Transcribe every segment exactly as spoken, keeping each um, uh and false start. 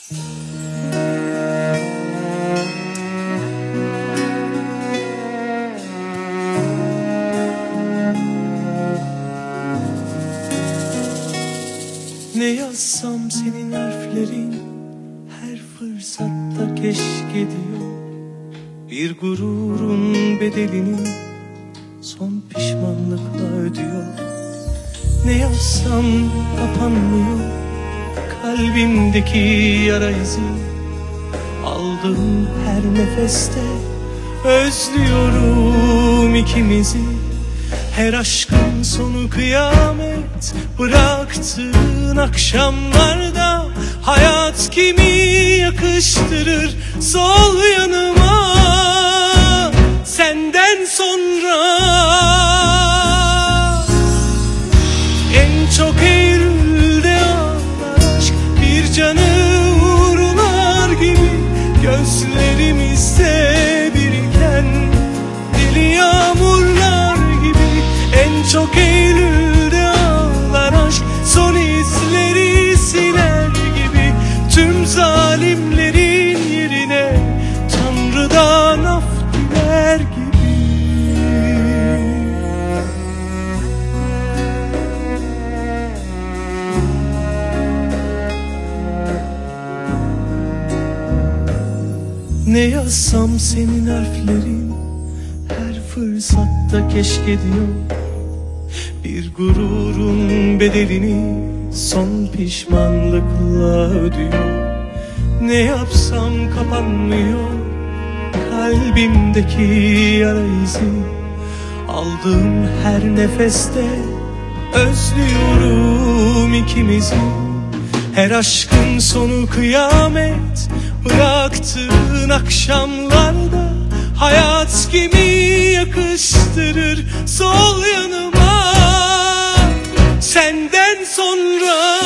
Ne yazsam senin harflerin her fırsatta keşke diyor. Bir gururun bedelini son pişmanlıkla ödüyor. Ne yazsam kapanmıyor kalbimdeki yara izi. Aldığım her nefeste özlüyorum ikimizi. Her aşkın sonu kıyamet, bıraktığın akşamlarda hayat kimi yakıştırır sol yanıma senden sonra. En çok Eylül'de ağlar aşk, bir canı uğurlar gibi. Gözlerimizde biriken deli yağmurlar gibi. En çok Eylül'de ağlar aşk, son izleri siler gibi. Tüm zalimlerin yerine Tanrı'dan af diler gibi. Ne yazsam senin harflerin her fırsatta keşke diyor. Bir gururun bedelini son pişmanlıkla ödüyor. Ne yapsam kapanmıyor kalbimdeki yara izi. Aldığım her nefeste özlüyorum ikimizi. Her aşkın sonu kıyamet, bıraktığın akşamlarda hayat kimi yakıştırır sol yanıma senden sonra.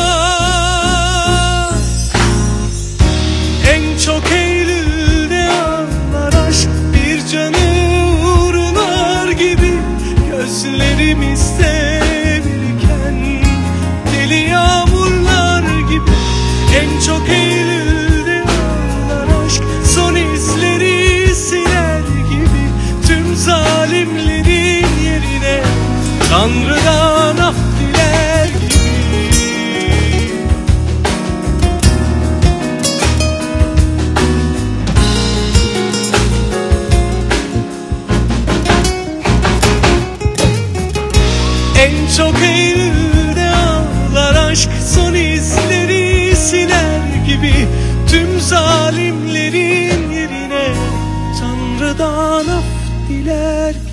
En çok Eylül'de ağlar aşk, bir canı uğurlar gibi. Gözlerimizde biriken deli yağmurlar gibi. En çok Eylül'de ağlar aşk, son izleri siler gibi. Tüm zalimlerin yerine Tanrı'dan af diler gibi. En çok Eylül'de ağlar aşk, son izleri siler gibi. Tüm zalimlerin yerine Tanrı'dan af diler gibi.